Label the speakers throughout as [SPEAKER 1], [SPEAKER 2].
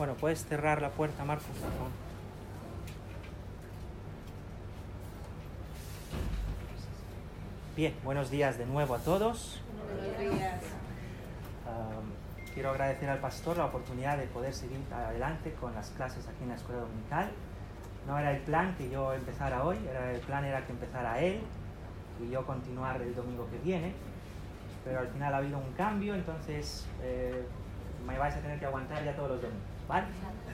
[SPEAKER 1] Bueno, puedes cerrar la puerta, Marcos, por favor. Bien, buenos días de nuevo a todos.
[SPEAKER 2] Buenos días.
[SPEAKER 1] Quiero agradecer al pastor la oportunidad de poder seguir adelante con las clases aquí en la escuela dominical. No era el plan que yo empezara hoy, el plan era que empezara él y yo continuar el domingo que viene, pero al final ha habido un cambio, entonces me vais a tener que aguantar ya todos los domingos, ¿vale?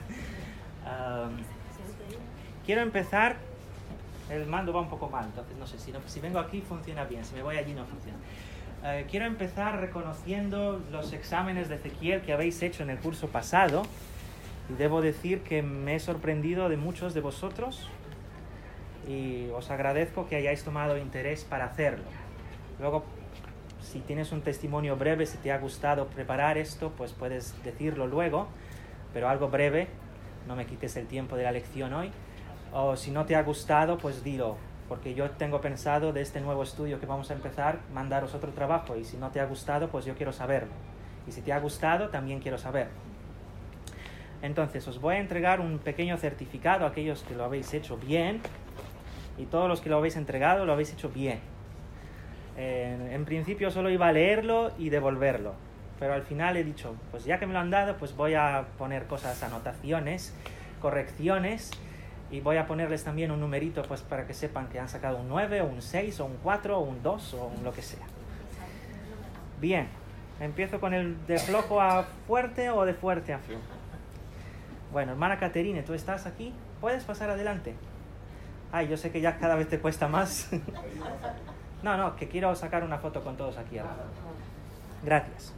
[SPEAKER 1] Quiero empezar, el mando va un poco mal, entonces no sé, si vengo aquí funciona bien, si me voy allí no funciona. Quiero empezar reconociendo los exámenes de Ezequiel que habéis hecho en el curso pasado, y debo decir que me he sorprendido de muchos de vosotros y os agradezco que hayáis tomado interés para hacerlo. Luego, si tienes un testimonio breve, si te ha gustado preparar esto, pues puedes decirlo luego, pero algo breve, no me quites el tiempo de la lección hoy. O si no te ha gustado, pues dilo, porque yo tengo pensado de este nuevo estudio que vamos a empezar, mandaros otro trabajo, y si no te ha gustado, pues yo quiero saberlo. Y si te ha gustado, también quiero saberlo. Entonces, os voy a entregar un pequeño certificado a aquellos que lo habéis hecho bien, y todos los que lo habéis entregado lo habéis hecho bien. En principio solo iba a leerlo y devolverlo, pero al final he dicho, pues ya que me lo han dado, pues voy a poner cosas, anotaciones, correcciones, y voy a ponerles también un numerito pues para que sepan que han sacado un 9 o un 6 o un 4 o un 2 o un lo que sea. Bien, empiezo con el de flojo a fuerte o de fuerte a flojo. Bueno, hermana Caterine, ¿tú estás aquí? ¿Puedes pasar adelante? Ay, yo sé que ya cada vez te cuesta más. No, que quiero sacar una foto con todos aquí arriba. Gracias.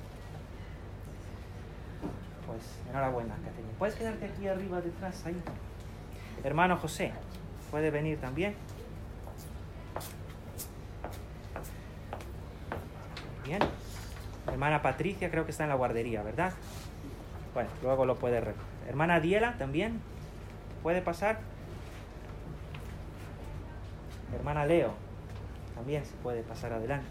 [SPEAKER 1] Pues enhorabuena, Caterine. ¿Puedes quedarte aquí arriba detrás, ahí? Hermano José, ¿puede venir también? Bien. Hermana Patricia creo que está en la guardería, ¿verdad? Bueno, luego lo puede recoger. Hermana Diela también, ¿puede pasar? Hermana Leo, también se puede pasar adelante.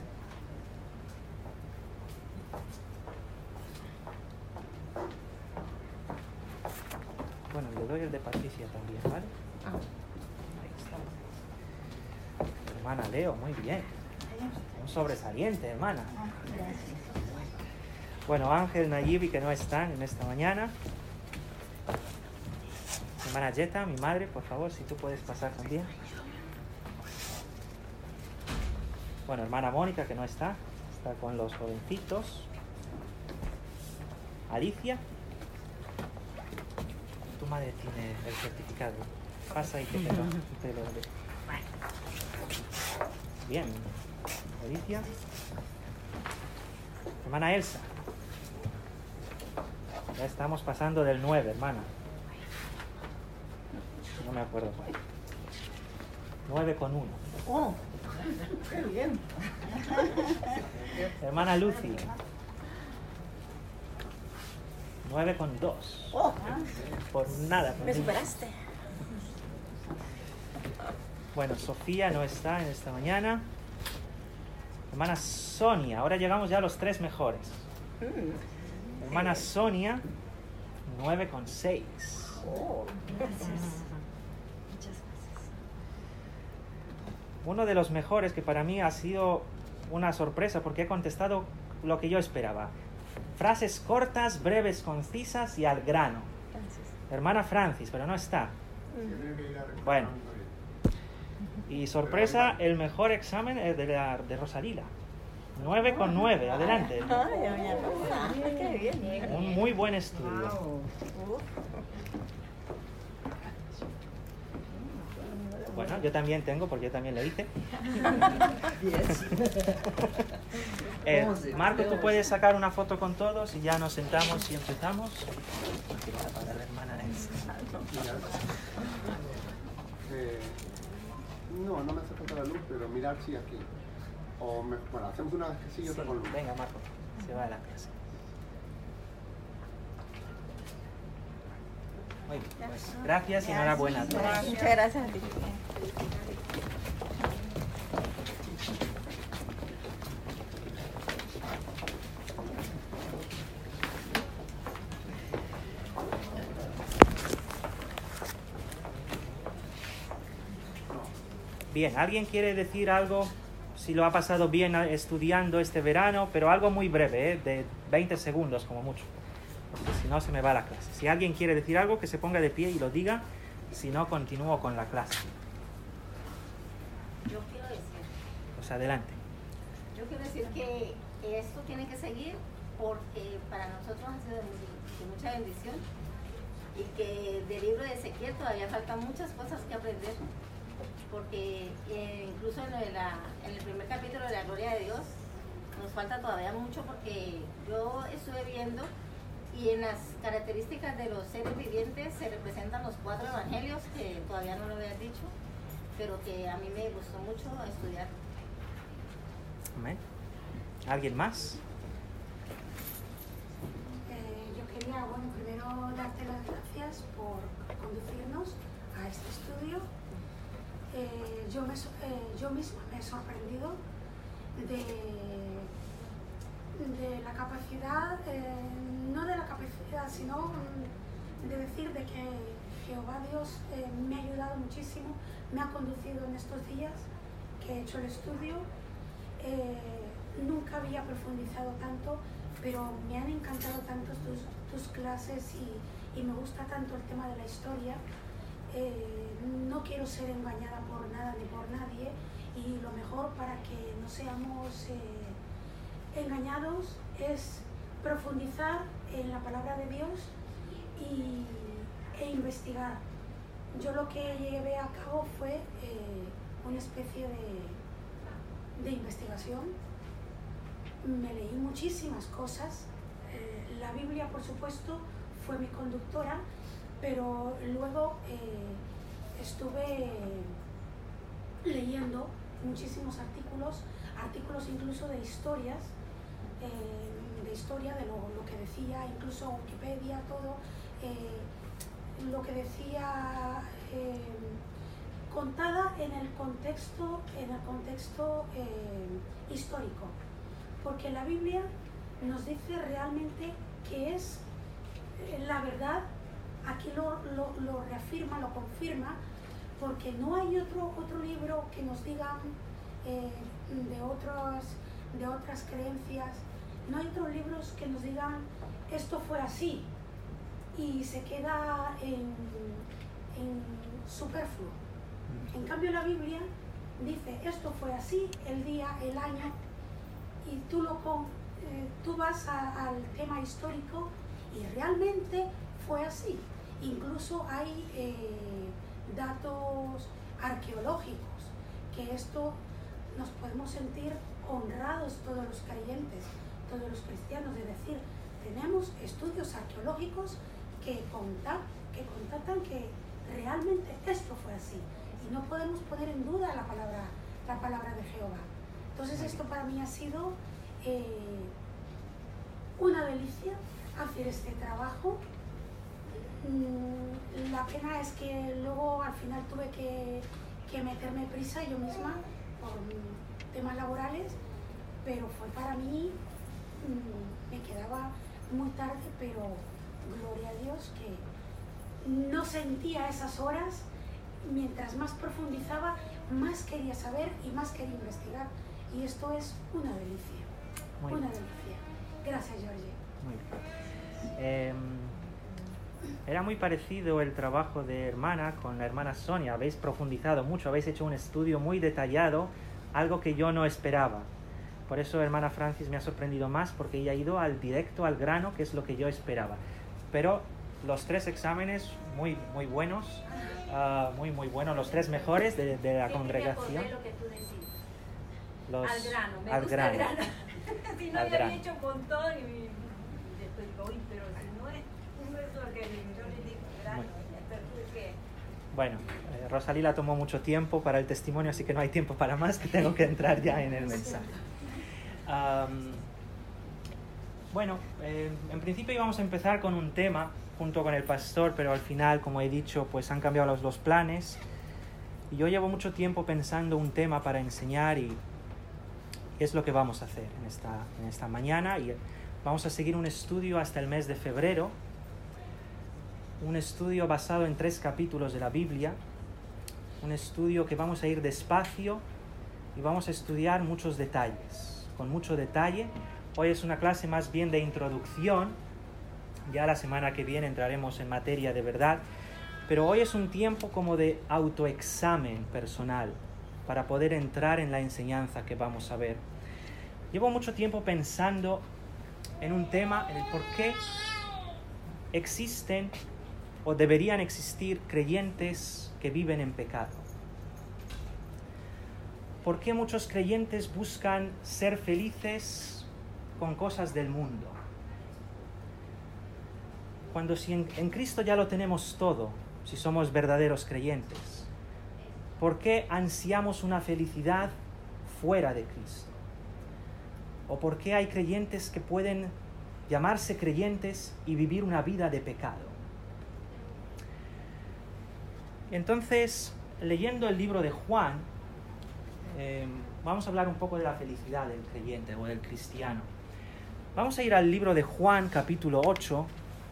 [SPEAKER 1] Bueno, le doy el de Patricia también, ¿vale? Ahí está. Hermana Leo, muy bien. Un sobresaliente, hermana. Bueno, Ángel, Nayibi, que no están en esta mañana. Hermana Jetta, mi madre, por favor, si tú puedes pasar también. Bueno, hermana Mónica, que no está con los jovencitos. Alicia. Tu madre tiene el certificado. Pasa y te lo doy. Bien. Alicia. Hermana Elsa. Ya estamos pasando del 9, hermana. No me acuerdo cuál. 9 con 1.
[SPEAKER 2] ¡Oh! ¡Qué bien!
[SPEAKER 1] Hermana Lucy. 9 con 2.
[SPEAKER 2] ¡Oh!
[SPEAKER 1] Por nada.
[SPEAKER 2] Me superaste.
[SPEAKER 1] Bueno, Sofía no está en esta mañana. Hermana Sonia. Ahora llegamos ya a los 3 mejores. Hermana Sonia. 9 con 6.
[SPEAKER 2] ¡Oh! Gracias.
[SPEAKER 3] Muchas gracias.
[SPEAKER 1] Uno de los mejores que para mí ha sido una sorpresa porque he contestado lo que yo esperaba. Frases cortas, breves, concisas y al grano.
[SPEAKER 2] Gracias.
[SPEAKER 1] Hermana Francis, pero no está. Bueno. Y sorpresa, el mejor examen es de Rosalila. 9 con 9, adelante.
[SPEAKER 2] Ay, doña Rosa. ¡Qué bien!
[SPEAKER 1] Un muy buen estudio. Bueno, yo también tengo, porque yo también lo hice. Marco, ¿tú puedes sacar una foto con todos y ya nos sentamos y empezamos? No quiero tapar a la hermana Elsa.
[SPEAKER 4] No me hace falta la luz, pero mirar si aquí. O bueno, hacemos una vez que sí y otra con luz.
[SPEAKER 1] Venga, Marco, se va a la clase. Muy bien, pues, gracias y enhorabuena.
[SPEAKER 2] Muchas gracias a ti.
[SPEAKER 1] Bien, ¿alguien quiere decir algo? Si lo ha pasado bien estudiando este verano, pero algo muy breve, de 20 segundos como mucho, porque si no se me va la clase. Si alguien quiere decir algo, que se ponga de pie y lo diga, si no, continúo con la clase.
[SPEAKER 5] Yo quiero decir,
[SPEAKER 1] Pues adelante.
[SPEAKER 5] yo quiero decir que esto tiene que seguir porque para nosotros ha sido de mucha bendición y que del libro de Ezequiel todavía faltan muchas cosas que aprender, porque incluso en el primer capítulo de la Gloria de Dios nos falta todavía mucho, porque yo estuve viendo y en las características de los seres vivientes se representan los 4 evangelios, que todavía no lo había dicho, pero que a mí me gustó mucho estudiar.
[SPEAKER 1] Amén. ¿Alguien más?
[SPEAKER 3] Yo quería, bueno, primero darte las gracias por conducirnos a este estudio. Yo misma me he sorprendido de la capacidad, no de la capacidad, sino de decir de que Jehová Dios me ha ayudado muchísimo, me ha conducido en estos días que he hecho el estudio. Nunca había profundizado tanto, pero me han encantado tanto tus clases y me gusta tanto el tema de la historia. No quiero ser engañada por nada ni por nadie, y lo mejor para que no seamos engañados es profundizar en la palabra de Dios e investigar. Yo lo que llevé a cabo fue una especie de investigación. Me leí muchísimas cosas. La Biblia, por supuesto, fue mi conductora, pero luego estuve leyendo muchísimos artículos incluso de historia de lo que decía, incluso Wikipedia, todo lo que decía, contada en el contexto histórico, porque la Biblia nos dice realmente que es la verdad. Aquí lo reafirma, lo confirma, porque no hay otro libro que nos diga de otras creencias, no hay otros libros que nos digan esto fue así y se queda en superfluo. En cambio la Biblia dice esto fue así, el día, el año, y tú vas al tema histórico y realmente fue así. Incluso hay datos arqueológicos, que esto nos podemos sentir honrados todos los creyentes, todos los cristianos, de decir, tenemos estudios arqueológicos que contatan que realmente esto fue así, y no podemos poner en duda la palabra de Jehová. Entonces esto para mí ha sido una delicia hacer este trabajo. La pena es que luego al final tuve que meterme prisa yo misma por temas laborales, pero fue para mí, me quedaba muy tarde, pero gloria a Dios que no sentía esas horas. Mientras más profundizaba, más quería saber y más quería investigar, y esto es una delicia, una delicia. Gracias, Georgie.
[SPEAKER 1] Muy bien. Era muy parecido el trabajo de hermana con la hermana Sonia. Habéis profundizado mucho, habéis hecho un estudio muy detallado, algo que yo no esperaba. Por eso hermana Francis me ha sorprendido más, porque ella ha ido directo al grano, que es lo que yo esperaba. Pero los 3 exámenes muy buenos, muy buenos, los 3 mejores de la congregación.
[SPEAKER 5] Lo que tú decías.
[SPEAKER 1] Los,
[SPEAKER 5] al grano, me
[SPEAKER 1] al
[SPEAKER 5] gusta
[SPEAKER 1] grano.
[SPEAKER 5] el grano. Si no
[SPEAKER 1] Al
[SPEAKER 5] había
[SPEAKER 1] grano.
[SPEAKER 5] hecho un montón y después digo, uy, pero si no es lo que yo le digo, grano, entonces que...
[SPEAKER 1] Bueno, Rosalila tomó mucho tiempo para el testimonio, así que no hay tiempo para más, que tengo que entrar ya en el mensaje. Bueno, en principio íbamos a empezar con un tema junto con el pastor, pero al final, como he dicho, pues han cambiado los planes. Y yo llevo mucho tiempo pensando un tema para enseñar, y es lo que vamos a hacer en esta mañana. Y vamos a seguir un estudio hasta el mes de febrero, un estudio basado en 3 capítulos de la Biblia, un estudio que vamos a ir despacio y vamos a estudiar muchos detalles, con mucho detalle. Hoy es una clase más bien de introducción, ya la semana que viene entraremos en materia de verdad, pero hoy es un tiempo como de autoexamen personal para poder entrar en la enseñanza que vamos a ver. Llevo mucho tiempo pensando en un tema, en el por qué existen o deberían existir creyentes que viven en pecado. ¿Por qué muchos creyentes buscan ser felices con cosas del mundo? Cuando si en Cristo ya lo tenemos todo, si somos verdaderos creyentes, ¿por qué ansiamos una felicidad fuera de Cristo? ¿O por qué hay creyentes que pueden llamarse creyentes y vivir una vida de pecado? Entonces, leyendo el libro de Juan, vamos a hablar un poco de la felicidad del creyente o del cristiano. Vamos a ir al libro de Juan, capítulo 8,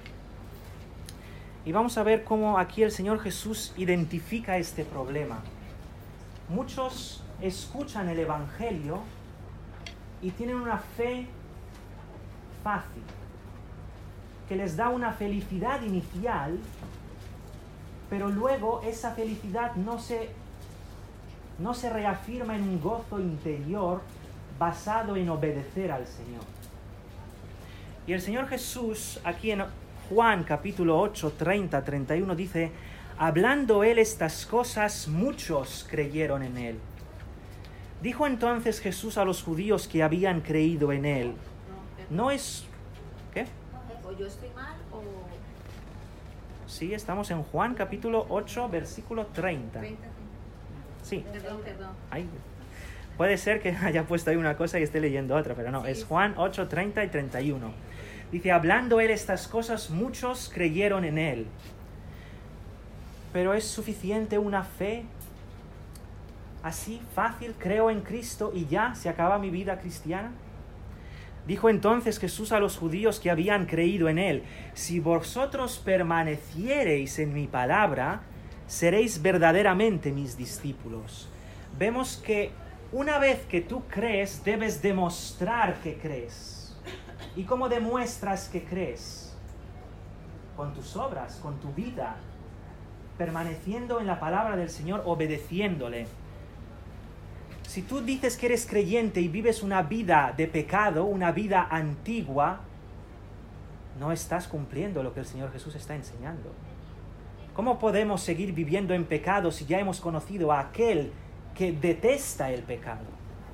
[SPEAKER 1] y vamos a ver cómo aquí el Señor Jesús identifica este problema. Muchos escuchan el Evangelio y tienen una fe fácil, que les da una felicidad inicial, pero luego esa felicidad no se reafirma en un gozo interior basado en obedecer al Señor. Y el Señor Jesús, aquí en Juan capítulo 8, 30, 31, dice: hablando él estas cosas, muchos creyeron en él. Dijo entonces Jesús a los judíos que habían creído en él: no es... ¿Qué?
[SPEAKER 5] ¿O yo estoy mal o...?
[SPEAKER 1] Sí, estamos en Juan capítulo 8, versículo 30. Sí.
[SPEAKER 5] Perdón.
[SPEAKER 1] Ay, puede ser que haya puesto ahí una cosa y esté leyendo otra, pero no, es Juan 8, 30 y 31. Dice: hablando él estas cosas, muchos creyeron en él. Pero ¿es suficiente una fe así, fácil? Creo en Cristo y ya se acaba mi vida cristiana. Dijo entonces Jesús a los judíos que habían creído en él: si vosotros permaneciereis en mi palabra, seréis verdaderamente mis discípulos. Vemos que una vez que tú crees, debes demostrar que crees. ¿Y cómo demuestras que crees? Con tus obras, con tu vida, permaneciendo en la palabra del Señor, obedeciéndole. Si tú dices que eres creyente y vives una vida de pecado, una vida antigua, no estás cumpliendo lo que el Señor Jesús está enseñando. ¿Cómo podemos seguir viviendo en pecado si ya hemos conocido a aquel que detesta el pecado?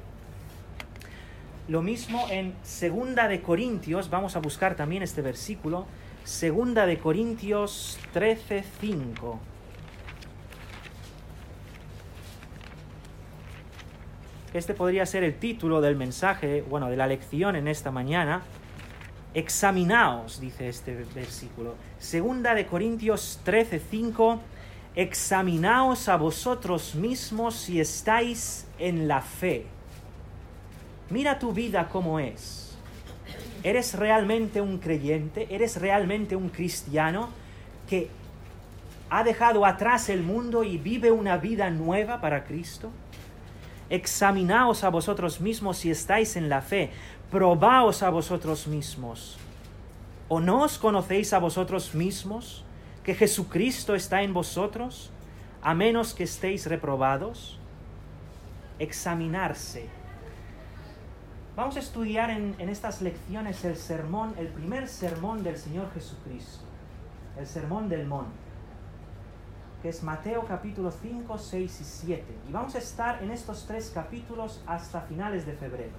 [SPEAKER 1] Lo mismo en 2 de Corintios, vamos a buscar también este versículo, 2 de Corintios 13, 5. Este podría ser el título del mensaje, de la lección en esta mañana. Examinaos, dice este versículo. 2 de Corintios 13, 5. Examinaos a vosotros mismos si estáis en la fe. Mira tu vida cómo es. ¿Eres realmente un creyente? ¿Eres realmente un cristiano que ha dejado atrás el mundo y vive una vida nueva para Cristo? Examinaos a vosotros mismos si estáis en la fe. Probaos a vosotros mismos. ¿O no os conocéis a vosotros mismos que Jesucristo está en vosotros, a menos que estéis reprobados? Examinarse. Vamos a estudiar en estas lecciones el primer sermón del Señor Jesucristo, el Sermón del Monte, que es Mateo capítulo 5, 6 y 7. Y vamos a estar en estos 3 capítulos hasta finales de febrero.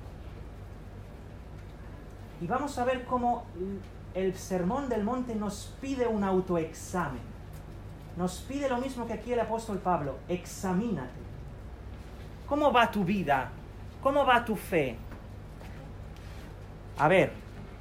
[SPEAKER 1] Y vamos a ver cómo el Sermón del Monte nos pide un autoexamen. Nos pide lo mismo que aquí el apóstol Pablo: examínate. ¿Cómo va tu vida? ¿Cómo va tu fe? A ver,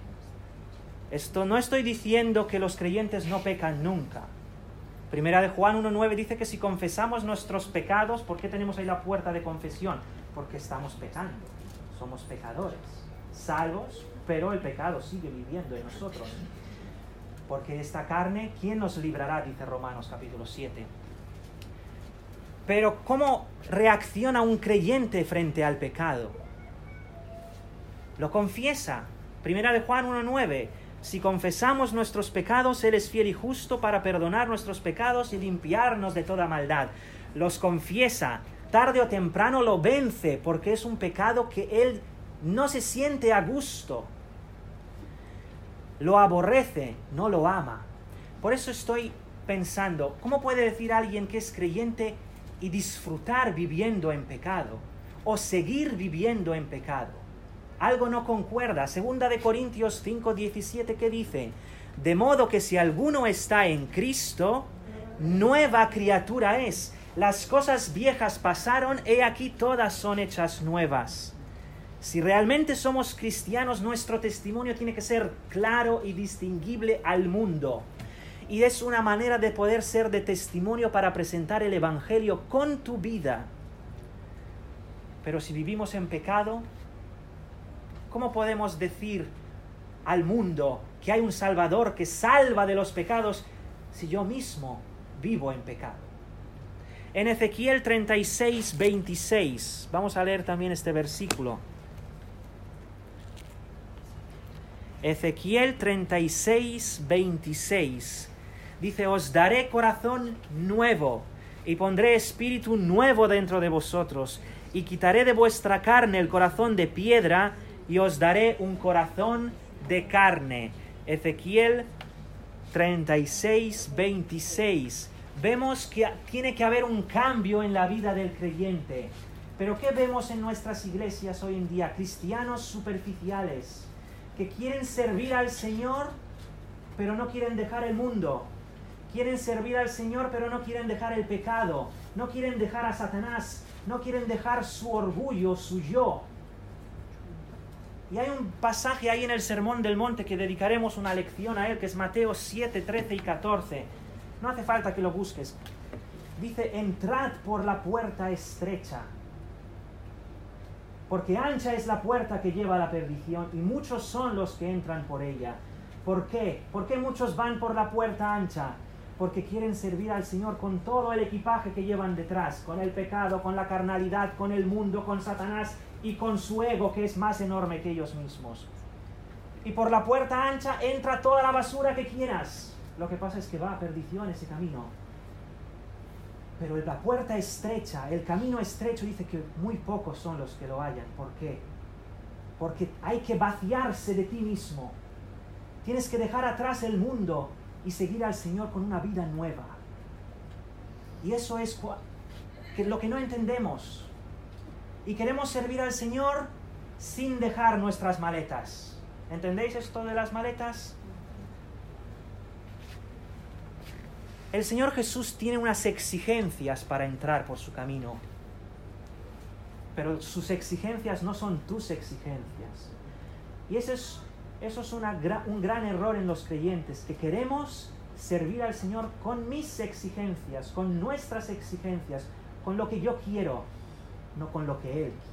[SPEAKER 1] no estoy diciendo que los creyentes no pecan nunca. Primera de Juan 1.9 dice que si confesamos nuestros pecados, ¿por qué tenemos ahí la puerta de confesión? Porque estamos pecando, somos pecadores, salvos, pero el pecado sigue viviendo en nosotros. Porque esta carne, ¿quién nos librará? Dice Romanos capítulo 7. Pero ¿cómo reacciona un creyente frente al pecado? Lo confiesa. 1 Juan 1:9. Si confesamos nuestros pecados, Él es fiel y justo para perdonar nuestros pecados y limpiarnos de toda maldad. Los confiesa. Tarde o temprano lo vence, porque es un pecado que Él no se siente a gusto. Lo aborrece, no lo ama. Por eso estoy pensando, ¿cómo puede decir alguien que es creyente y disfrutar viviendo en pecado? O seguir viviendo en pecado. Algo no concuerda. 2 Corintios 5:17, ¿qué dice? De modo que si alguno está en Cristo, nueva criatura es. Las cosas viejas pasaron, he aquí todas son hechas nuevas. Si realmente somos cristianos, nuestro testimonio tiene que ser claro y distinguible al mundo. Y es una manera de poder ser de testimonio para presentar el Evangelio con tu vida. Pero si vivimos en pecado, ¿cómo podemos decir al mundo que hay un Salvador que salva de los pecados si yo mismo vivo en pecado? En Ezequiel 36:26, vamos a leer también este versículo. Ezequiel 36:26 dice: os daré corazón nuevo y pondré espíritu nuevo dentro de vosotros y quitaré de vuestra carne el corazón de piedra y os daré un corazón de carne. Ezequiel 36:26. Vemos que tiene que haber un cambio en la vida del creyente. Pero ¿qué vemos en nuestras iglesias hoy en día? Cristianos superficiales que quieren servir al Señor, pero no quieren dejar el mundo. Quieren servir al Señor, pero no quieren dejar el pecado. No quieren dejar a Satanás. No quieren dejar su orgullo, su yo. Y hay un pasaje ahí en el Sermón del Monte que dedicaremos una lección a él, que es Mateo 7, 13 y 14. No hace falta que lo busques. Dice: entrad por la puerta estrecha, porque ancha es la puerta que lleva a la perdición, y muchos son los que entran por ella. ¿Por qué? ¿Por qué muchos van por la puerta ancha? Porque quieren servir al Señor con todo el equipaje que llevan detrás, con el pecado, con la carnalidad, con el mundo, con Satanás y con su ego, que es más enorme que ellos mismos. Y por la puerta ancha entra toda la basura que quieras. Lo que pasa es que va a perdición ese camino. Pero la puerta estrecha, el camino estrecho, dice que muy pocos son los que lo hallan. ¿Por qué? Porque hay que vaciarse de ti mismo. Tienes que dejar atrás el mundo y seguir al Señor con una vida nueva. Y eso es lo que no entendemos. Y queremos servir al Señor sin dejar nuestras maletas. ¿Entendéis esto de las maletas? El Señor Jesús tiene unas exigencias para entrar por su camino. Pero sus exigencias no son tus exigencias. Y eso es un gran error en los creyentes, que queremos servir al Señor con mis exigencias, con nuestras exigencias, con lo que yo quiero, no con lo que Él quiere.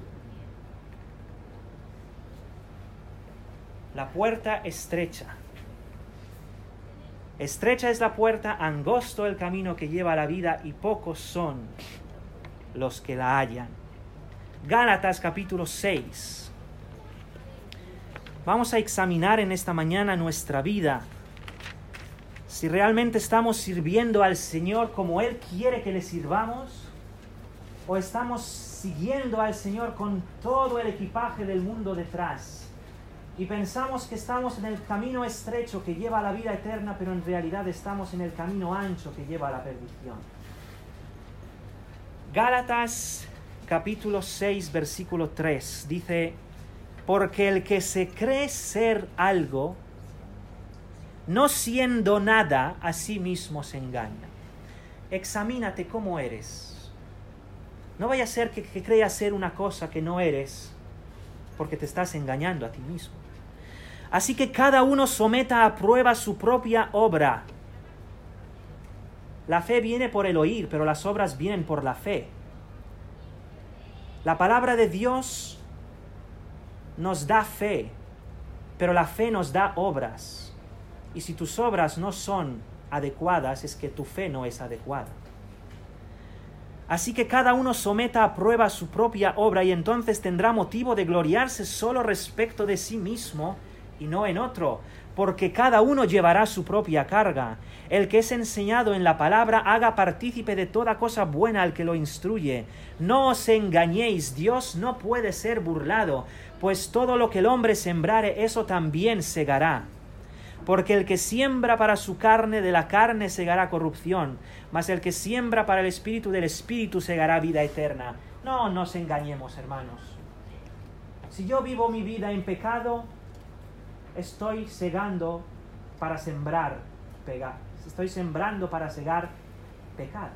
[SPEAKER 1] La puerta estrecha. Estrecha es la puerta, angosto el camino que lleva a la vida, y pocos son los que la hallan. Gálatas capítulo 6. Vamos a examinar en esta mañana nuestra vida. Si realmente estamos sirviendo al Señor como Él quiere que le sirvamos, o estamos siguiendo al Señor con todo el equipaje del mundo detrás. Y pensamos que estamos en el camino estrecho que lleva a la vida eterna, pero en realidad estamos en el camino ancho que lleva a la perdición. Gálatas capítulo 6, versículo 3, dice: porque el que se cree ser algo, no siendo nada, a sí mismo se engaña. Examínate cómo eres. No vaya a ser que creas ser una cosa que no eres, porque te estás engañando a ti mismo. Así que cada uno someta a prueba su propia obra. La fe viene por el oír, pero las obras vienen por la fe. La palabra de Dios nos da fe, pero la fe nos da obras. Y si tus obras no son adecuadas, es que tu fe no es adecuada. Así que cada uno someta a prueba su propia obra y entonces tendrá motivo de gloriarse solo respecto de sí mismo y no en otro, porque cada uno llevará su propia carga. El que es enseñado en la palabra haga partícipe de toda cosa buena al que lo instruye. No os engañéis, Dios no puede ser burlado, pues todo lo que el hombre sembrare, eso también segará. Porque el que siembra para su carne, de la carne segará corrupción, mas el que siembra para el espíritu, del espíritu segará vida eterna. No nos engañemos, hermanos. Si yo vivo mi vida en pecado, estoy segando para sembrar pecado. Estoy sembrando para segar pecado.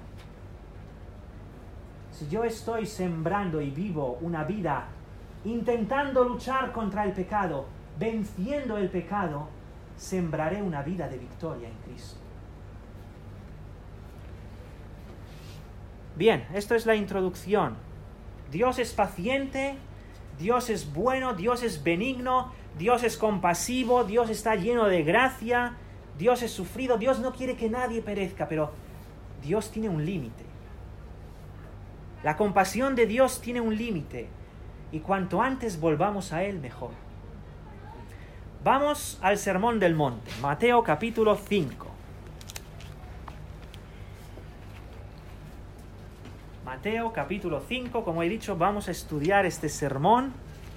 [SPEAKER 1] Si yo estoy sembrando y vivo una vida intentando luchar contra el pecado, venciendo el pecado, sembraré una vida de victoria en Cristo. Bien, esto es la introducción. Dios es paciente, Dios es bueno, Dios es benigno, Dios es compasivo, Dios está lleno de gracia, Dios es sufrido, Dios no quiere que nadie perezca, pero Dios tiene un límite. La compasión de Dios tiene un límite, y cuanto antes volvamos a Él, mejor. Vamos al Sermón del Monte, Mateo capítulo 5. Mateo capítulo 5, como he dicho, vamos a estudiar este sermón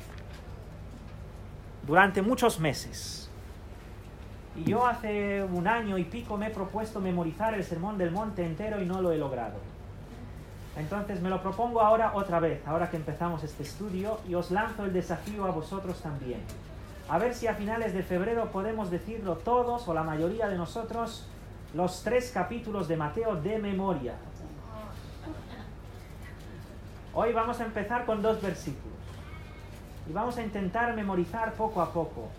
[SPEAKER 1] durante muchos meses. Y yo hace 1 año y pico me he propuesto memorizar el Sermón del Monte entero y no lo he logrado. Entonces me lo propongo ahora otra vez, ahora que empezamos este estudio, y os lanzo el desafío a vosotros también. A ver si a finales de febrero podemos decirlo todos, o la mayoría de nosotros, los 3 capítulos de Mateo de memoria. Hoy vamos a empezar con 2 versículos. Y vamos a intentar memorizar poco a poco.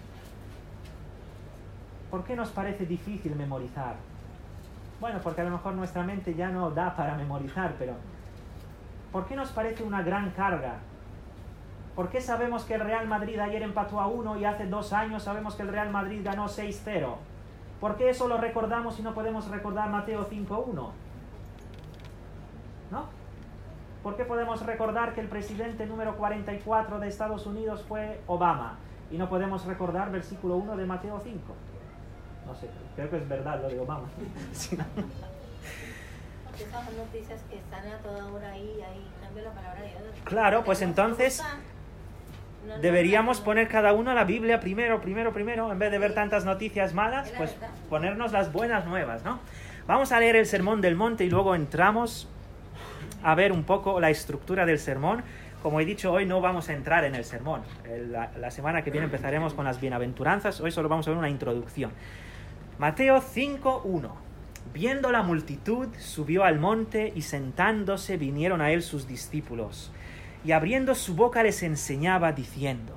[SPEAKER 1] ¿Por qué nos parece difícil memorizar? Bueno, porque a lo mejor nuestra mente ya no da para memorizar, pero ¿por qué nos parece una gran carga? ¿Por qué sabemos que el Real Madrid ayer empató a 1 y hace 2 años sabemos que el Real Madrid ganó 6-0? ¿Por qué eso lo recordamos y no podemos recordar Mateo 5:1? ¿No? ¿Por qué podemos recordar que el presidente número 44 de Estados Unidos fue Obama y no podemos recordar versículo 1 de Mateo 5? No sé, creo que es verdad lo de Obama. Sí, ¿no?
[SPEAKER 5] Esas son noticias que están a toda hora ahí cambia la palabra de Dios.
[SPEAKER 1] Claro, pues entonces deberíamos poner cada uno la Biblia primero, en vez de ver tantas noticias malas, pues ponernos las buenas nuevas, ¿no? Vamos a leer el Sermón del Monte y luego entramos a ver un poco la estructura del sermón. Como he dicho, hoy no vamos a entrar en el sermón. La semana que viene empezaremos con las bienaventuranzas. Hoy solo vamos a ver una introducción. Mateo 5:1. Viendo la multitud, subió al monte y sentándose vinieron a él sus discípulos. Y abriendo su boca les enseñaba diciendo: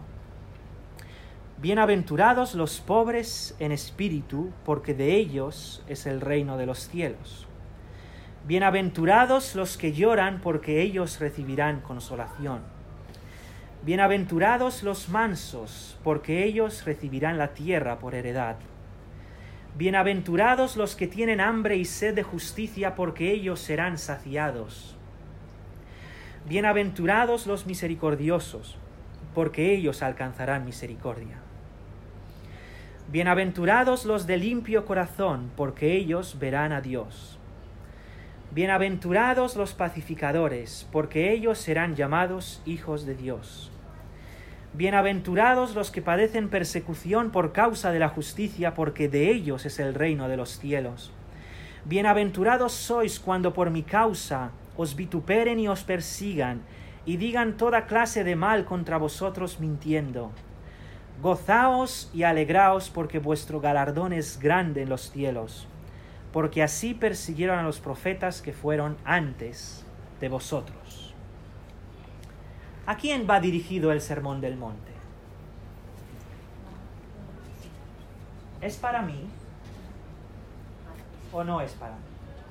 [SPEAKER 1] Bienaventurados los pobres en espíritu, porque de ellos es el reino de los cielos. Bienaventurados los que lloran, porque ellos recibirán consolación. Bienaventurados los mansos, porque ellos recibirán la tierra por heredad. Bienaventurados los que tienen hambre y sed de justicia, porque ellos serán saciados. Bienaventurados los misericordiosos, porque ellos alcanzarán misericordia. Bienaventurados los de limpio corazón, porque ellos verán a Dios. Bienaventurados los pacificadores, porque ellos serán llamados hijos de Dios. Bienaventurados los que padecen persecución por causa de la justicia, porque de ellos es el reino de los cielos. Bienaventurados sois cuando por mi causa os vituperen y os persigan, y digan toda clase de mal contra vosotros mintiendo. Gozaos y alegraos, porque vuestro galardón es grande en los cielos, porque así persiguieron a los profetas que fueron antes de vosotros. ¿A quién va dirigido el Sermón del Monte? ¿Es para mí o no es para mí?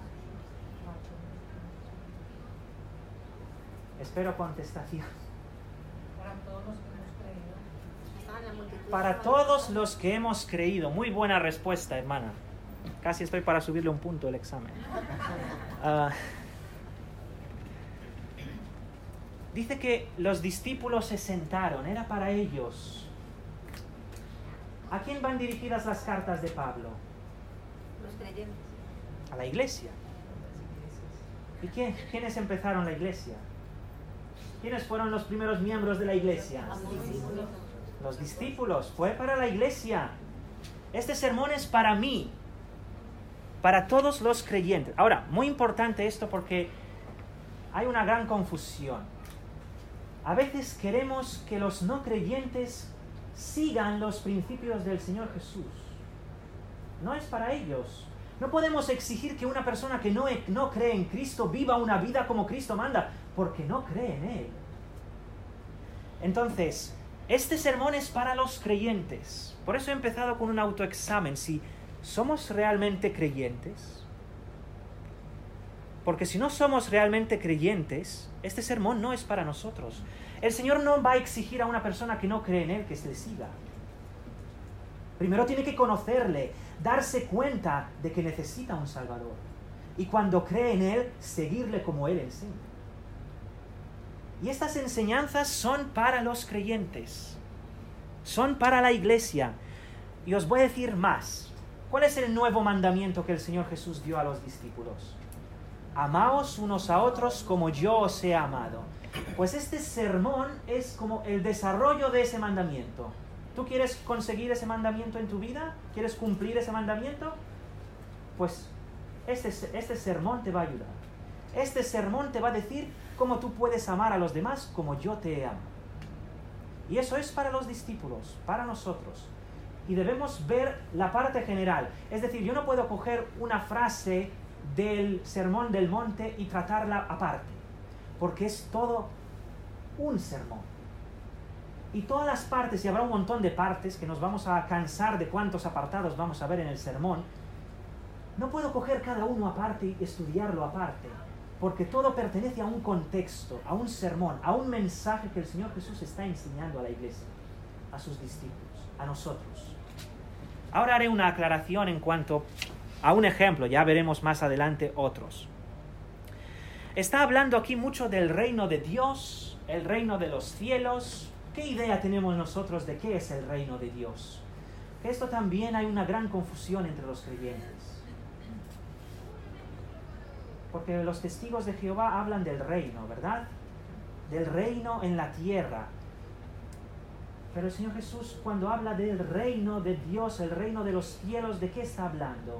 [SPEAKER 1] Espero contestación. Para todos los que hemos creído. Muy buena respuesta, hermana. Casi estoy para subirle un punto el examen. dice que los discípulos se sentaron, era para ellos. ¿A quién van dirigidas las cartas de Pablo?
[SPEAKER 5] Los creyentes.
[SPEAKER 1] A la iglesia. ¿Y quiénes empezaron la iglesia? ¿Quiénes fueron los primeros miembros de la iglesia? Los discípulos. Fue para la iglesia. Este sermón es para mí, para todos los creyentes. Ahora, muy importante esto porque hay una gran confusión. A veces queremos que los no creyentes sigan los principios del Señor Jesús. No es para ellos. No podemos exigir que una persona que no cree en Cristo viva una vida como Cristo manda, porque no cree en Él. Entonces, este sermón es para los creyentes. Por eso he empezado con un autoexamen. Si somos realmente creyentes, porque si no somos realmente creyentes, este sermón no es para nosotros. El Señor no va a exigir a una persona que no cree en Él que se le siga. Primero tiene que conocerle, darse cuenta de que necesita un Salvador. Y cuando cree en Él, seguirle como Él enseña. Y estas enseñanzas son para los creyentes. Son para la iglesia. Y os voy a decir más. ¿Cuál es el nuevo mandamiento que el Señor Jesús dio a los discípulos? Amaos unos a otros como yo os he amado. Pues este sermón es como el desarrollo de ese mandamiento. ¿Tú quieres conseguir ese mandamiento en tu vida? ¿Quieres cumplir ese mandamiento? Pues este sermón te va a ayudar. Este sermón te va a decir cómo tú puedes amar a los demás como yo te amo. Y eso es para los discípulos, para nosotros. Y debemos ver la parte general. Es decir, yo no puedo coger una frase del Sermón del Monte y tratarla aparte, porque es todo un sermón. Y todas las partes, y habrá un montón de partes que nos vamos a cansar de cuántos apartados vamos a ver en el sermón, no puedo coger cada uno aparte y estudiarlo aparte, porque todo pertenece a un contexto, a un sermón, a un mensaje que el Señor Jesús está enseñando a la iglesia, a sus discípulos, a nosotros. Ahora haré una aclaración en cuanto a un ejemplo, ya veremos más adelante otros. Está hablando aquí mucho del reino de Dios, el reino de los cielos. ¿Qué idea tenemos nosotros de qué es el reino de Dios? Que esto también hay una gran confusión entre los creyentes. Porque los testigos de Jehová hablan del reino, ¿verdad? Del reino en la tierra. Pero el Señor Jesús, cuando habla del reino de Dios, el reino de los cielos, ¿de qué está hablando?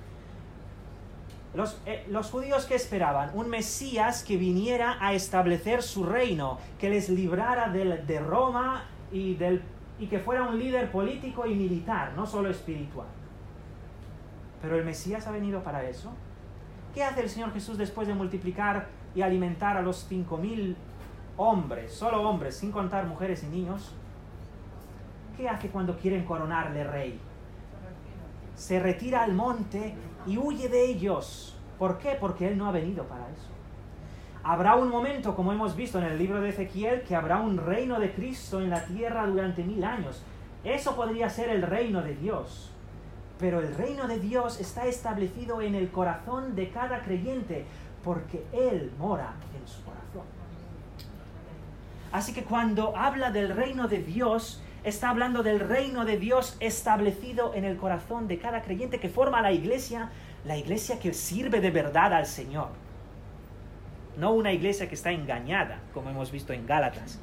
[SPEAKER 1] Los judíos, ¿qué esperaban? Un Mesías que viniera a establecer su reino, que les librara de Roma y que fuera un líder político y militar, no solo espiritual. Pero el Mesías ha venido para eso. ¿Qué hace el Señor Jesús después de multiplicar y alimentar a los 5,000 hombres, solo hombres, sin contar mujeres y niños? ¿Qué hace cuando quieren coronarle rey? Se retira al monte y huye de ellos. ¿Por qué? Porque Él no ha venido para eso. Habrá un momento, como hemos visto en el libro de Ezequiel, que habrá un reino de Cristo en la tierra durante 1000 años. Eso podría ser el reino de Dios. Pero el reino de Dios está establecido en el corazón de cada creyente, porque Él mora en su corazón. Así que cuando habla del reino de Dios, está hablando del reino de Dios establecido en el corazón de cada creyente que forma la iglesia que sirve de verdad al Señor. No una iglesia que está engañada, como hemos visto en Gálatas.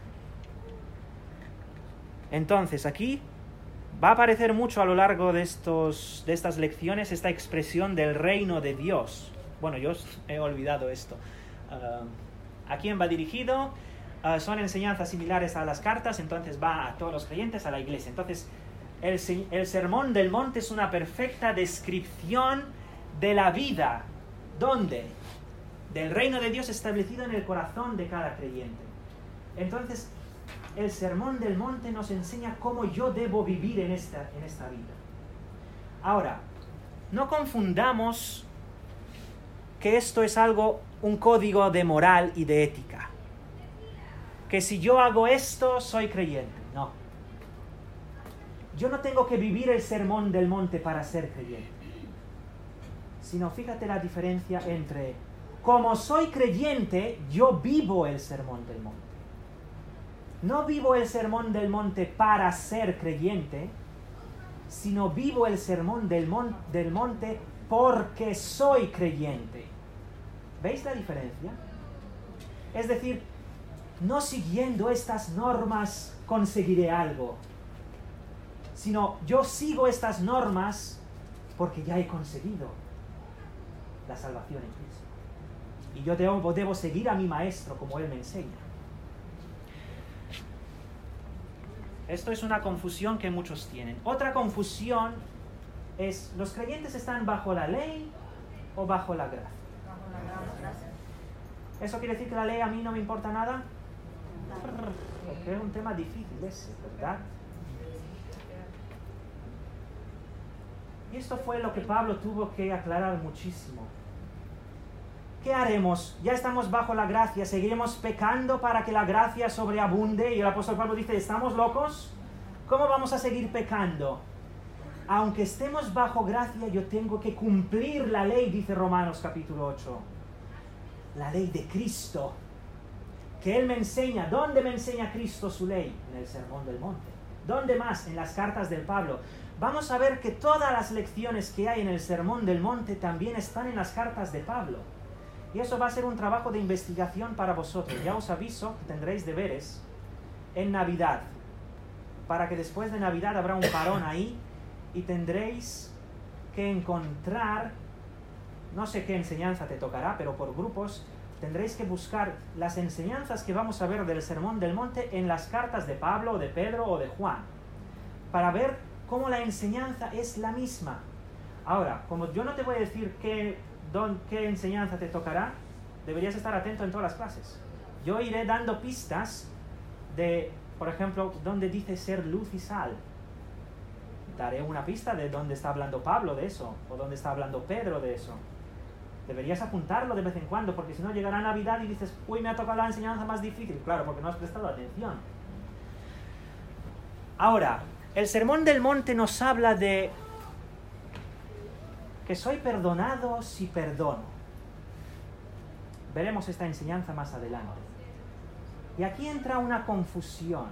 [SPEAKER 1] Entonces, aquí va a aparecer mucho a lo largo de estas lecciones esta expresión del reino de Dios. Bueno, yo he olvidado esto. ¿A quién va dirigido? Son enseñanzas similares a las cartas, entonces va a todos los creyentes, a la iglesia. Entonces, el Sermón del Monte es una perfecta descripción de la vida. ¿Dónde? Del reino de Dios establecido en el corazón de cada creyente. Entonces, el Sermón del Monte nos enseña cómo yo debo vivir en esta vida. Ahora, no confundamos que esto es un código de moral y de ética. Que si yo hago esto, soy creyente. No. Yo no tengo que vivir el Sermón del Monte para ser creyente. Sino fíjate la diferencia entre como soy creyente, yo vivo el sermón del monte. No vivo el sermón del monte para ser creyente, sino vivo el sermón del monte porque soy creyente. ¿Veis la diferencia? Es decir, no siguiendo estas normas conseguiré algo, sino yo sigo estas normas porque ya he conseguido la salvación en Cristo. Y yo debo seguir a mi maestro como él me enseña. Esto es una confusión que muchos tienen. Otra confusión es, ¿los creyentes están bajo la ley o bajo la gracia? ¿Eso quiere decir que la ley a mí no me importa nada? Porque es un tema difícil ese, ¿verdad? Y esto fue lo que Pablo tuvo que aclarar muchísimo. ¿Qué haremos? Ya estamos bajo la gracia, ¿seguiremos pecando para que la gracia sobreabunde? Y el apóstol Pablo dice, ¿estamos locos? ¿Cómo vamos a seguir pecando? Aunque estemos bajo gracia, yo tengo que cumplir la ley, dice Romanos capítulo 8. La ley de Cristo, que Él me enseña. ¿Dónde me enseña Cristo su ley? En el Sermón del Monte. ¿Dónde más? En las cartas del Pablo. Vamos a ver que todas las lecciones que hay en el Sermón del Monte también están en las cartas de Pablo. Y eso va a ser un trabajo de investigación para vosotros. Ya os aviso que tendréis deberes en Navidad. Para que después de Navidad habrá un parón ahí y tendréis que encontrar, no sé qué enseñanza te tocará, pero por grupos tendréis que buscar las enseñanzas que vamos a ver del Sermón del Monte en las cartas de Pablo, o de Pedro o de Juan. Para ver cómo la enseñanza es la misma. Ahora, como yo no te voy a decir qué enseñanza te tocará, deberías estar atento en todas las clases. Yo iré dando pistas de, por ejemplo, dónde dice ser luz y sal. Daré una pista de dónde está hablando Pablo de eso, o dónde está hablando Pedro de eso. Deberías apuntarlo de vez en cuando, porque si no llegará Navidad y dices, uy, me ha tocado la enseñanza más difícil. Claro, porque no has prestado atención. Ahora, el Sermón del Monte nos habla de que soy perdonado si perdono. Veremos esta enseñanza más adelante. Y aquí entra una confusión.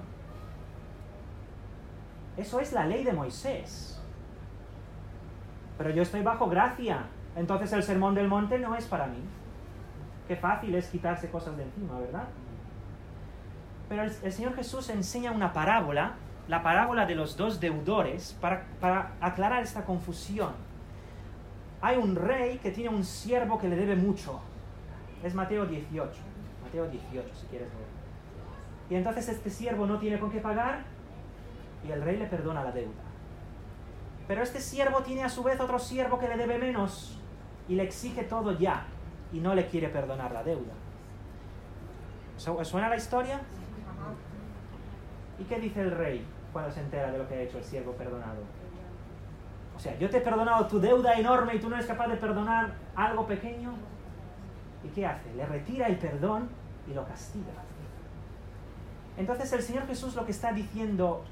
[SPEAKER 1] Eso es la ley de Moisés. Pero yo estoy bajo gracia. Entonces el Sermón del Monte no es para mí. Qué fácil es quitarse cosas de encima, ¿verdad? Pero el Señor Jesús enseña una parábola, la parábola de los dos deudores, para aclarar esta confusión. Hay un rey que tiene un siervo que le debe mucho. Es Mateo 18. Mateo 18, si quieres ver. Y entonces este siervo no tiene con qué pagar y el rey le perdona la deuda. Pero este siervo tiene a su vez otro siervo que le debe menos y le exige todo ya y no le quiere perdonar la deuda. ¿Suena la historia? ¿Y qué dice el rey cuando se entera de lo que ha hecho el siervo perdonado? O sea, yo te he perdonado tu deuda enorme y tú no eres capaz de perdonar algo pequeño. ¿Y qué hace? Le retira el perdón y lo castiga. Entonces el Señor Jesús lo que está diciendo,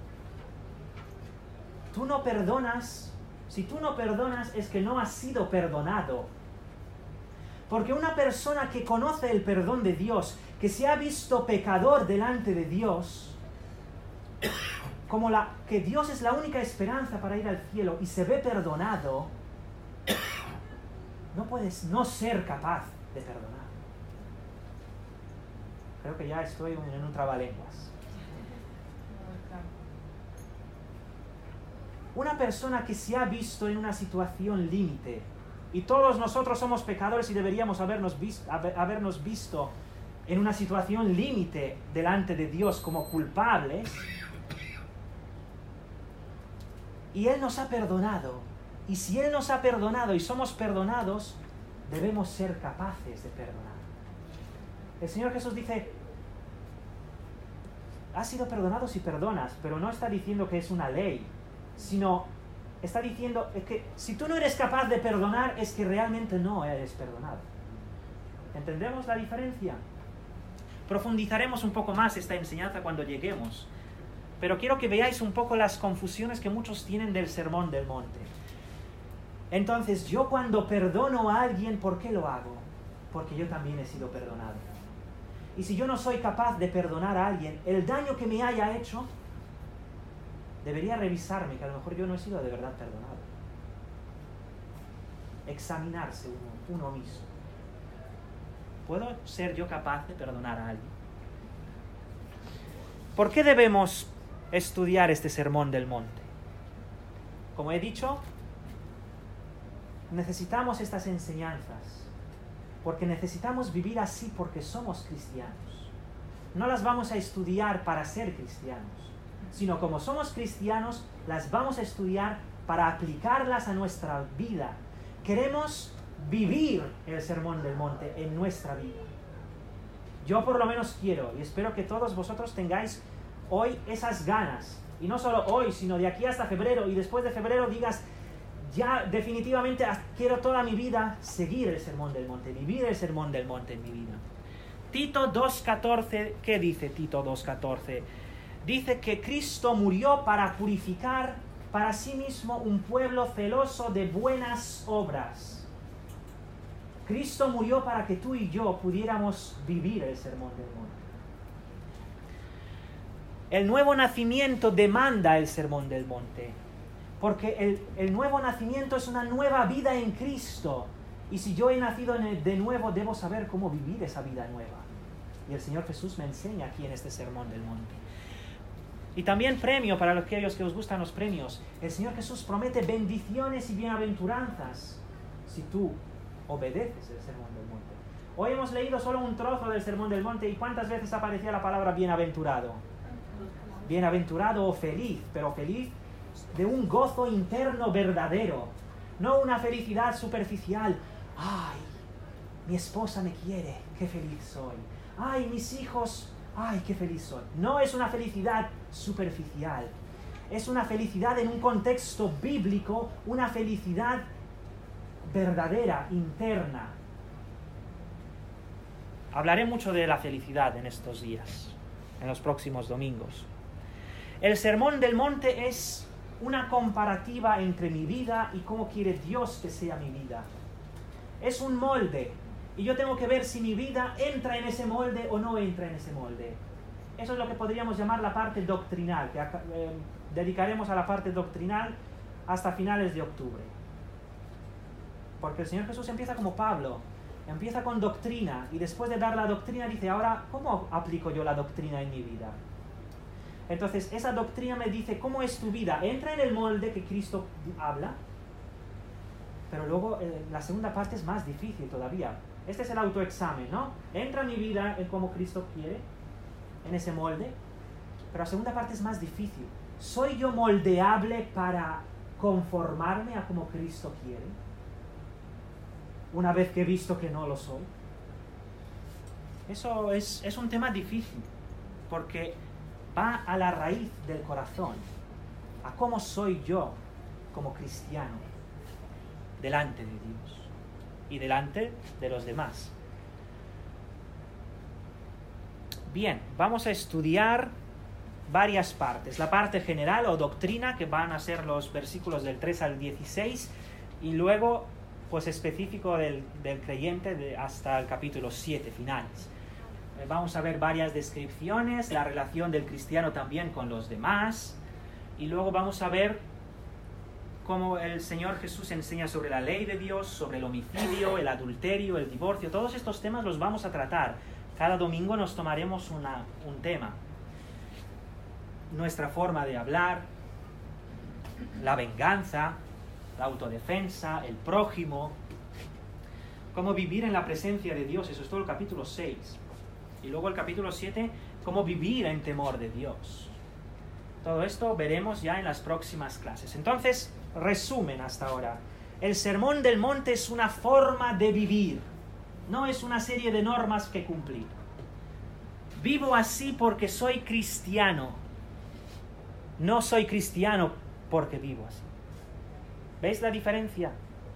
[SPEAKER 1] tú no perdonas, si tú no perdonas es que no has sido perdonado. Porque una persona que conoce el perdón de Dios, que se ha visto pecador delante de Dios, como que Dios es la única esperanza para ir al cielo y se ve perdonado, no puedes no ser capaz de perdonar. Creo que ya estoy en un trabalenguas. Una persona que se ha visto en una situación límite, y todos nosotros somos pecadores y deberíamos habernos visto en una situación límite delante de Dios como culpables, y Él nos ha perdonado. Y si Él nos ha perdonado y somos perdonados, debemos ser capaces de perdonar. El Señor Jesús dice, has sido perdonado si perdonas, pero no está diciendo que es una ley, sino está diciendo que si tú no eres capaz de perdonar, es que realmente no eres perdonado. ¿Entendemos la diferencia? Profundizaremos un poco más esta enseñanza cuando lleguemos. Pero quiero que veáis un poco las confusiones que muchos tienen del Sermón del Monte. Entonces, yo cuando perdono a alguien, ¿por qué lo hago? porque yo también he sido perdonado. Y si yo no soy capaz de perdonar a alguien, el daño que me haya hecho, debería revisarme que a lo mejor yo no he sido de verdad perdonado. Examinarse uno mismo. ¿Puedo ser yo capaz de perdonar a alguien? ¿Por qué debemos estudiar este Sermón del Monte? Como he dicho, necesitamos estas enseñanzas, porque necesitamos vivir así porque somos cristianos. No las vamos a estudiar para ser cristianos, sino como somos cristianos, las vamos a estudiar para aplicarlas a nuestra vida. Queremos vivir el Sermón del Monte en nuestra vida. Yo por lo menos quiero, y espero que todos vosotros tengáis hoy esas ganas, y no solo hoy, sino de aquí hasta febrero, y después de febrero digas, ya definitivamente quiero toda mi vida seguir el Sermón del Monte, vivir el Sermón del Monte en mi vida. Tito 2.14, ¿qué dice Tito 2.14? Dice que Cristo murió para purificar para sí mismo un pueblo celoso de buenas obras. Cristo murió para que tú y yo pudiéramos vivir el Sermón del Monte. El nuevo nacimiento demanda el Sermón del Monte, porque el nuevo nacimiento es una nueva vida en Cristo. Y si yo he nacido de nuevo, debo saber cómo vivir esa vida nueva. Y el Señor Jesús me enseña aquí en este Sermón del Monte. Y también premio para aquellos que os gustan los premios. El Señor Jesús promete bendiciones y bienaventuranzas si tú obedeces el Sermón del Monte. Hoy hemos leído solo un trozo del Sermón del Monte, y ¿cuántas veces aparecía la palabra bienaventurado? Bienaventurado o feliz, pero feliz de un gozo interno verdadero, no una felicidad superficial. ¡Ay, mi esposa me quiere! ¡Qué feliz soy! ¡Ay, mis hijos! ¡Ay, qué feliz soy! No es una felicidad superficial, es una felicidad en un contexto bíblico, una felicidad verdadera, interna. Hablaré mucho de la felicidad en estos días, en los próximos domingos. El Sermón del Monte es una comparativa entre mi vida y cómo quiere Dios que sea mi vida. Es un molde, y yo tengo que ver si mi vida entra en ese molde o no entra en ese molde. Eso es lo que podríamos llamar la parte doctrinal, que dedicaremos a la parte doctrinal hasta finales de octubre. Porque el Señor Jesús empieza como Pablo, empieza con doctrina, y después de dar la doctrina dice, ahora, ¿cómo aplico yo la doctrina en mi vida? Entonces, esa doctrina me dice, ¿cómo es tu vida? ¿Entra en el molde que Cristo habla? Pero luego, la segunda parte es más difícil todavía. Este es el autoexamen, ¿no? ¿Entra mi vida en cómo Cristo quiere? En ese molde. Pero la segunda parte es más difícil. ¿Soy yo moldeable para conformarme a como Cristo quiere? Una vez que he visto que no lo soy. Eso es un tema difícil, porque va a la raíz del corazón, a cómo soy yo como cristiano delante de Dios y delante de los demás. Bien, vamos a estudiar varias partes. La parte general o doctrina, que van a ser los versículos del 3 al 16, y luego pues específico del creyente hasta el capítulo 7 finales. Vamos a ver varias descripciones, la relación del cristiano también con los demás, y luego vamos a ver cómo el Señor Jesús enseña sobre la ley de Dios, sobre el homicidio, el adulterio, el divorcio. Todos estos temas los vamos a tratar. Cada domingo nos tomaremos un tema. Nuestra forma de hablar, la venganza, la autodefensa, el prójimo, cómo vivir en la presencia de Dios. Eso es todo el capítulo 6. Y luego el capítulo 7, cómo vivir en temor de Dios. Todo esto veremos ya en las próximas clases. Entonces, resumen hasta ahora. El Sermón del Monte es una forma de vivir, no es una serie de normas que cumplir. Vivo así porque soy cristiano. No soy cristiano porque vivo así. ¿Veis la diferencia?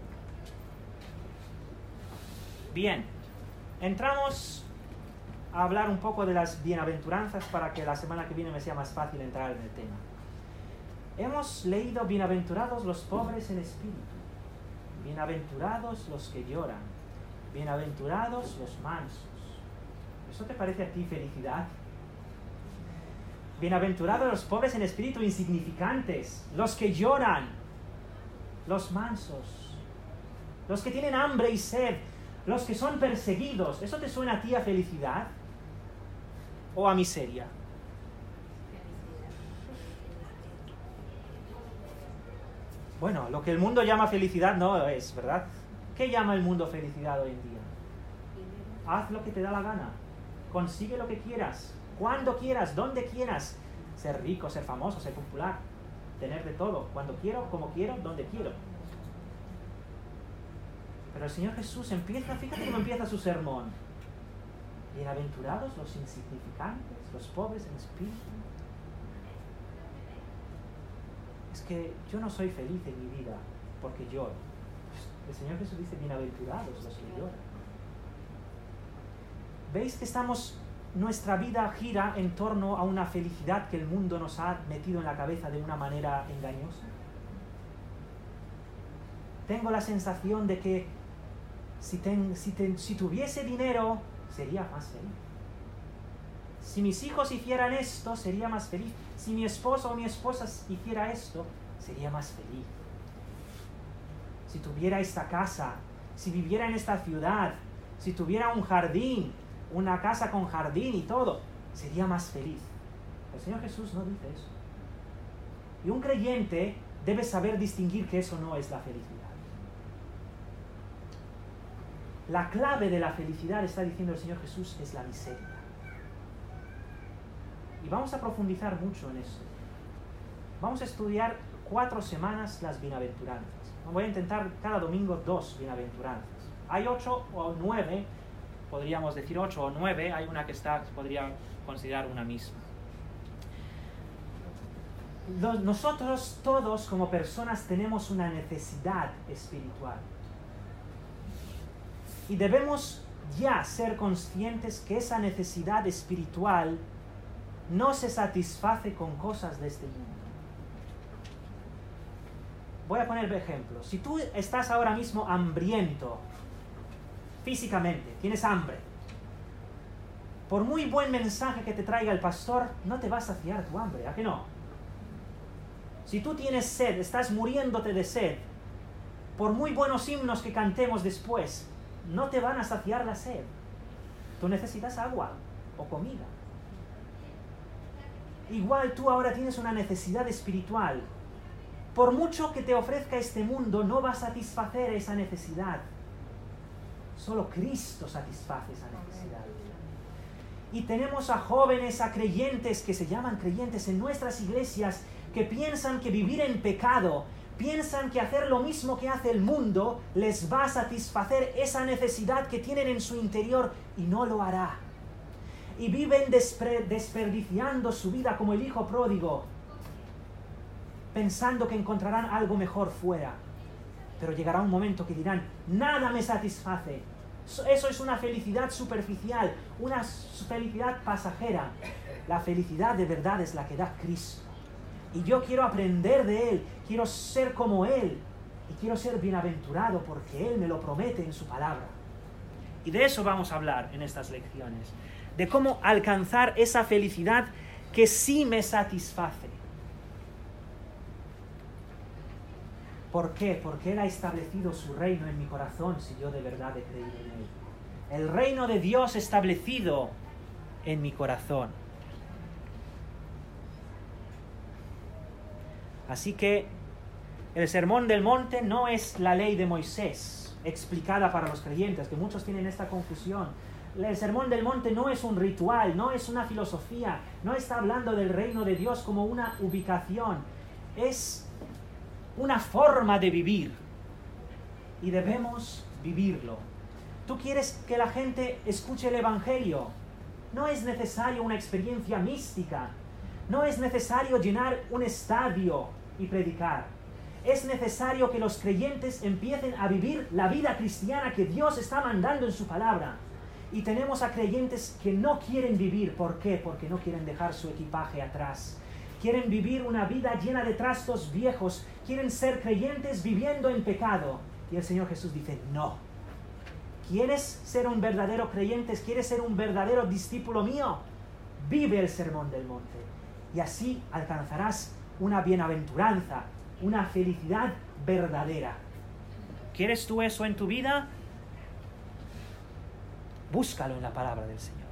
[SPEAKER 1] Bien, entramos a hablar un poco de las bienaventuranzas para que la semana que viene me sea más fácil entrar en el tema. Hemos leído, bienaventurados los pobres en espíritu, bienaventurados los que lloran, Bienaventurados los mansos. ¿Eso te parece a ti felicidad? Bienaventurados los pobres en espíritu, insignificantes, los que lloran, los mansos, los que tienen hambre y sed, los que son perseguidos. ¿Eso te suena a ti a felicidad o a miseria? Bueno, lo que el mundo llama felicidad no es, ¿verdad? ¿Qué llama el mundo felicidad hoy en día? Haz lo que te da la gana, consigue lo que quieras, cuando quieras, donde quieras, ser rico, ser famoso, ser popular, tener de todo, cuando quiero, como quiero, donde quiero. Pero el Señor Jesús empieza, fíjate cómo empieza su sermón. Bienaventurados los insignificantes, los pobres en espíritu. Es que yo no soy feliz en mi vida porque lloro. El Señor Jesús dice, bienaventurados los que lloran. ¿Veis que nuestra vida gira en torno a una felicidad que el mundo nos ha metido en la cabeza de una manera engañosa? Tengo la sensación de que si tuviese dinero, sería más feliz. Si mis hijos hicieran esto, sería más feliz. Si mi esposo o mi esposa hiciera esto, sería más feliz. Si tuviera esta casa, si viviera en esta ciudad, si tuviera un jardín, una casa con jardín y todo, sería más feliz. El Señor Jesús no dice eso. Y un creyente debe saber distinguir que eso no es la felicidad. La clave de la felicidad, está diciendo el Señor Jesús, es la miseria. Y vamos a profundizar mucho en eso. Vamos a estudiar 4 semanas las bienaventuranzas. Voy a intentar cada domingo 2 bienaventuranzas. Hay 8 o 9, podríamos decir 8 o 9, hay una que se podría considerar una misma. Nosotros todos como personas tenemos una necesidad espiritual. Y debemos ya ser conscientes que esa necesidad espiritual no se satisface con cosas de este mundo. Voy a poner ejemplo. Si tú estás ahora mismo hambriento, físicamente, tienes hambre, por muy buen mensaje que te traiga el pastor, no te va a saciar tu hambre, ¿a que no? Si tú tienes sed, estás muriéndote de sed, por muy buenos himnos que cantemos después, no te van a saciar la sed. Tú necesitas agua o comida. Igual tú ahora tienes una necesidad espiritual. Por mucho que te ofrezca este mundo, no va a satisfacer esa necesidad. Solo Cristo satisface esa necesidad. Y tenemos a jóvenes, a creyentes que se llaman creyentes en nuestras iglesias, que piensan que vivir en pecado, piensan que hacer lo mismo que hace el mundo les va a satisfacer esa necesidad que tienen en su interior, y no lo hará. Y viven desperdiciando su vida como el hijo pródigo, pensando que encontrarán algo mejor fuera. Pero llegará un momento que dirán, nada me satisface. Eso es una felicidad superficial, una felicidad pasajera. La felicidad de verdad es la que da Cristo. Y yo quiero aprender de Él, quiero ser como Él, y quiero ser bienaventurado porque Él me lo promete en su palabra. Y de eso vamos a hablar en estas lecciones, de cómo alcanzar esa felicidad que sí me satisface. ¿Por qué? Porque Él ha establecido su reino en mi corazón si yo de verdad he creído en Él. El reino de Dios establecido en mi corazón. Así que el Sermón del Monte no es la ley de Moisés explicada para los creyentes, que muchos tienen esta confusión. El Sermón del Monte no es un ritual, no es una filosofía, no está hablando del reino de Dios como una ubicación. Es una forma de vivir y debemos vivirlo. ¿Tú quieres que la gente escuche el Evangelio? No es necesario una experiencia mística. No es necesario llenar un estadio y predicar. Es necesario que los creyentes empiecen a vivir la vida cristiana que Dios está mandando en su palabra. Y tenemos a creyentes que no quieren vivir. ¿Por qué? Porque no quieren dejar su equipaje atrás. Quieren vivir una vida llena de trastos viejos. Quieren ser creyentes viviendo en pecado. Y el Señor Jesús dice, no. ¿Quieres ser un verdadero creyente? ¿Quieres ser un verdadero discípulo mío? Vive el Sermón del Monte. Y así alcanzarás una bienaventuranza, una felicidad verdadera. ¿Quieres tú eso en tu vida? Búscalo en la palabra del Señor.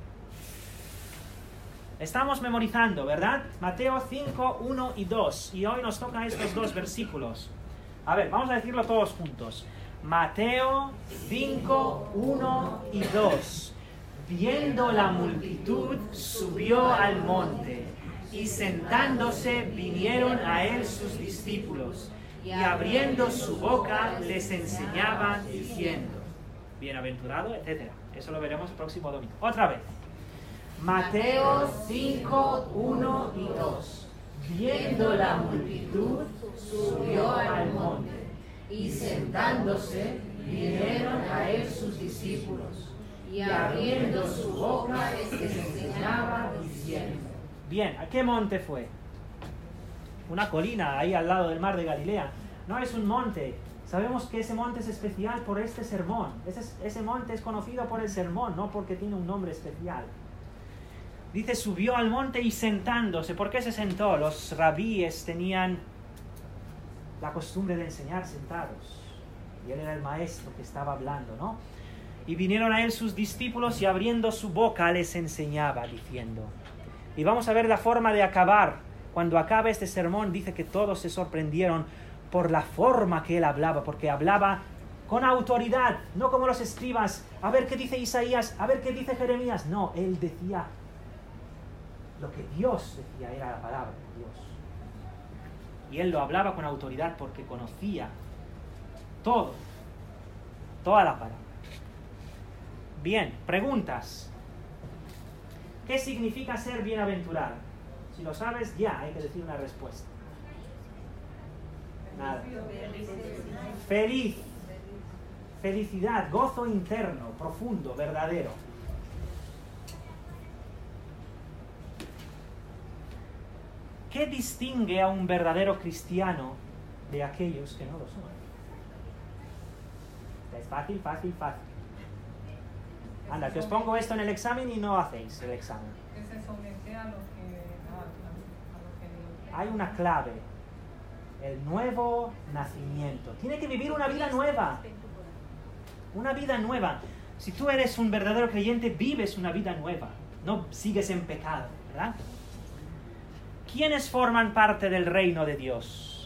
[SPEAKER 1] Estamos memorizando, ¿verdad? Mateo 5, 1 y 2. Y hoy nos tocan estos dos versículos. A ver, vamos a decirlo todos juntos. Mateo 5, 1 y 2. Viendo la multitud, subió al monte, y sentándose vinieron a él sus discípulos, y abriendo su boca les enseñaba diciendo, bienaventurado, etc. Eso lo veremos el próximo domingo. Otra vez. Mateo 5, 1 y 2. Viendo la multitud, subió al monte, y sentándose vinieron a él sus discípulos, y abriendo su boca les enseñaba diciendo. Bien, ¿a qué monte fue? Una colina ahí al lado del mar de Galilea. No es un monte. Sabemos que ese monte es especial por este sermón. Ese monte es conocido por el sermón, no porque tiene un nombre especial. Dice, subió al monte y sentándose. ¿Por qué se sentó? Los rabíes tenían la costumbre de enseñar sentados. Y él era el maestro que estaba hablando, ¿no? Y vinieron a él sus discípulos y abriendo su boca les enseñaba diciendo. Y vamos a ver la forma de acabar. Cuando acaba este sermón dice que todos se sorprendieron por la forma que él hablaba, porque hablaba con autoridad, no como los escribas, a ver qué dice Isaías, a ver qué dice Jeremías. No, él decía lo que Dios decía, era la palabra de Dios. Y él lo hablaba con autoridad porque conocía toda la palabra. Bien, preguntas. ¿Qué significa ser bienaventurado? Si lo sabes, ya hay que decir una respuesta. Nada. Feliz. Felicidad, gozo interno, profundo, verdadero. ¿Qué distingue a un verdadero cristiano de aquellos que no lo son? Es fácil, fácil, fácil. Anda, que os pongo esto en el examen y no hacéis el examen.
[SPEAKER 6] Que se somete a lo que
[SPEAKER 1] Hay una clave. El nuevo nacimiento. Tiene que vivir una vida nueva. Una vida nueva. Si tú eres un verdadero creyente, vives una vida nueva. No sigues en pecado, ¿verdad? ¿Quiénes forman parte del reino de Dios?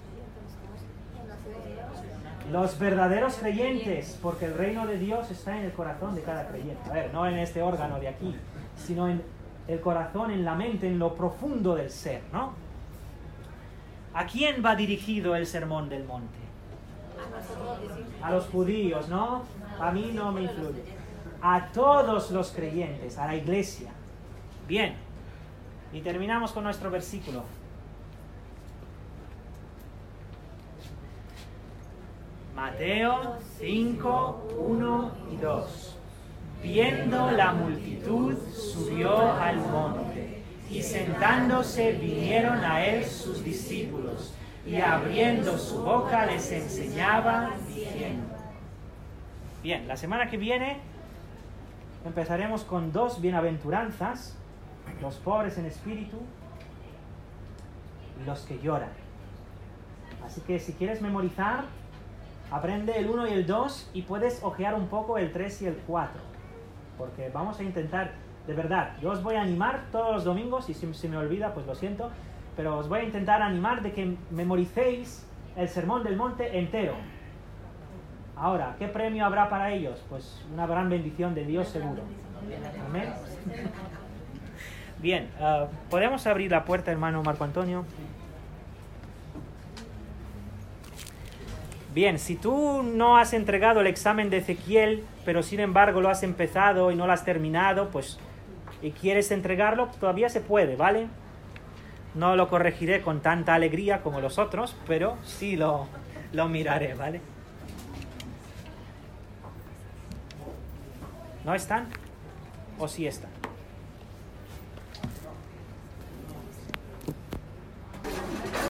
[SPEAKER 1] Los verdaderos creyentes, porque el reino de Dios está en el corazón de cada creyente. A ver, no en este órgano de aquí, sino en el corazón, en la mente, en lo profundo del ser, ¿no? ¿A quién va dirigido el sermón del monte? A los judíos, ¿no? A mí no me influye. A todos los creyentes, a la iglesia. Bien. Y terminamos con nuestro versículo. Mateo 5, 1 y 2. Viendo la multitud, subió al monte, y sentándose vinieron a él sus discípulos, y abriendo su boca les enseñaba diciendo. Bien, la semana que viene empezaremos con 2 bienaventuranzas, los pobres en espíritu y los que lloran. Así que si quieres memorizar, aprende el 1 y el 2 y puedes ojear un poco el 3 y el 4. Porque vamos a intentar, de verdad, yo os voy a animar todos los domingos, y si se me olvida, pues lo siento, pero os voy a intentar animar de que memoricéis el Sermón del Monte entero. Ahora, ¿qué premio habrá para ellos? Pues una gran bendición de Dios seguro. Amén. Bien, ¿podemos abrir la puerta, hermano Marco Antonio? Bien, si tú no has entregado el examen de Ezequiel, pero sin embargo lo has empezado y no lo has terminado, pues, y quieres entregarlo, todavía se puede, ¿vale? No lo corregiré con tanta alegría como los otros, pero sí lo miraré, ¿vale? ¿No están? ¿O sí están?